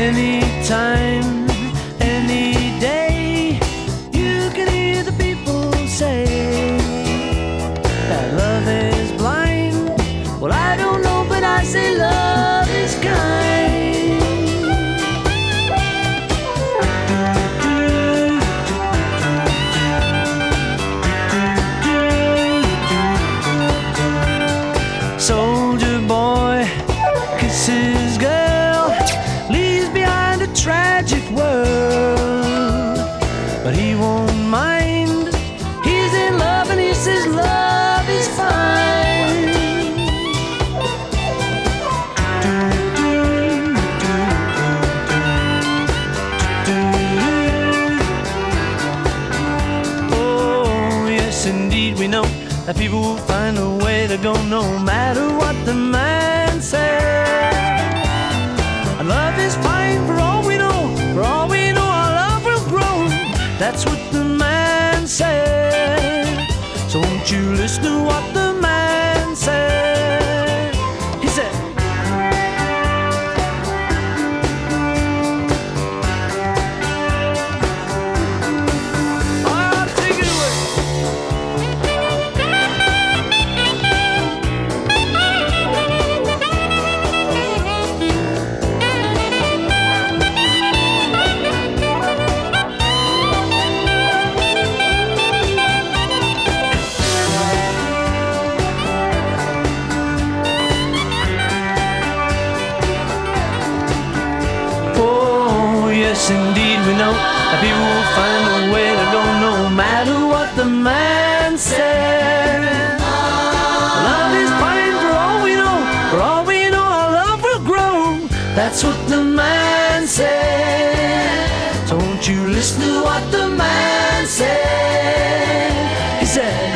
Anytime, any day, you can hear the people say that love is blind. Well, I don't know, but I say love is kind. Soldier boy kisses girl, leaves behind a tragic world, but he won't mind. He's in love and he says love is fine. Oh, yes, indeed, we know that people will find a way to go no matter what the man says. Love is fine for all we know. For all we know, our love will grow. That's what the man said. So won't you listen to what the man said? He said, "I'll take it away." Yes, indeed, we know that people will find a way to go no matter what the man said. Love is fine for all we know. For all we know, our love will grow. That's what the man said. So won't you listen to what the man said? He said,